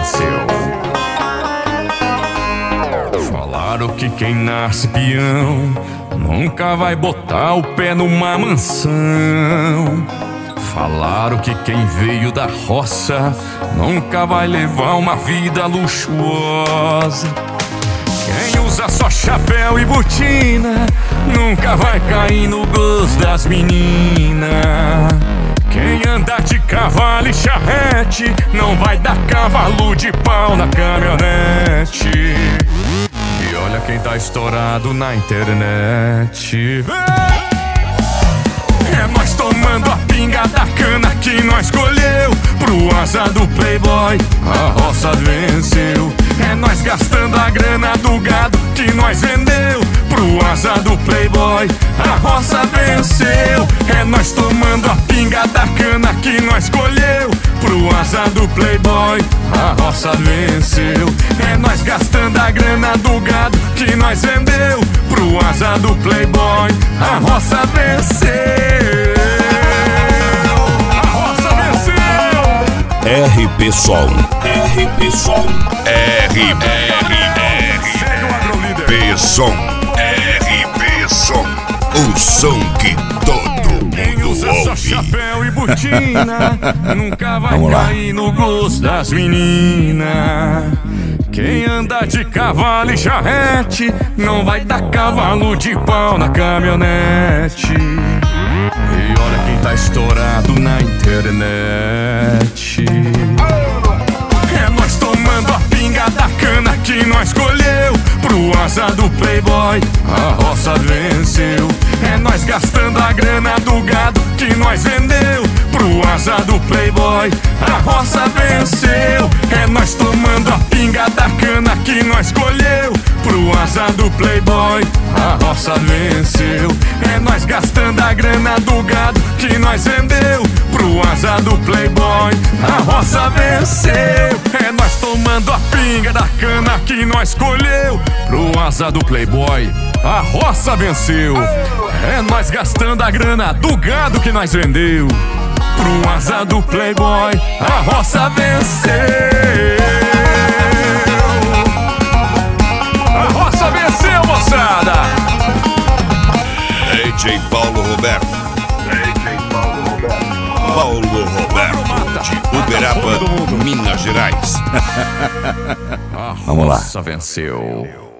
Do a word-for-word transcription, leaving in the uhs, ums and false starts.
venceu. Falaram que quem nasce peão nunca vai botar o pé numa mansão. Falaram que quem veio da roça nunca vai levar uma vida luxuosa. Quem usa só chapéu e botina nunca vai cair no gosto das meninas. Quem anda de cavalo e charrete não vai dar cavalo de pau na caminhonete. E olha quem tá estourado na internet. É nós tomando a pinga da cana que nós colheu. Pro asa do playboy a roça venceu. É nós gastando a grana do gado que nós vendeu. Pro asa do playboy a roça venceu. É nós tomando a pinga da cana que nós colheu. Pro asa do playboy a roça venceu. É nós gastando a grana do gado que nós vendeu. Pro asa do playboy a roça venceu. A roça venceu. R P Som, R P Som, R R R P Som, R P Som, o som que todo mundo usa ouve. só chapéu e botina nunca vai cair no gosto das meninas. Quem anda de cavalo e charrete não vai dar cavalo de pau na caminhonete. E olha quem tá estourado na internet. É nós tomando a pinga da cana que nós colheu. Pro asa do playboy a roça venceu. É nós gastando a grana do gado que nós vendeu. Pro asa do playboy a roça venceu. É nós tomando a pinga da cana que nós colheu. Pro asa do playboy a roça venceu. É nós gastando a grana do gado que nós vendeu. Pro asa do playboy a roça venceu. É nós tomando a pinga da cana que nós colheu. Pro asa do playboy a roça venceu. É nós gastando a grana do gado que nós vendeu. Pro asa do playboy a roça venceu. A roça venceu, moçada. D J Paulo Roberto, D J Paulo Roberto, Paulo Roberto de Uberaba, Minas Gerais. A Vamos lá. roça venceu.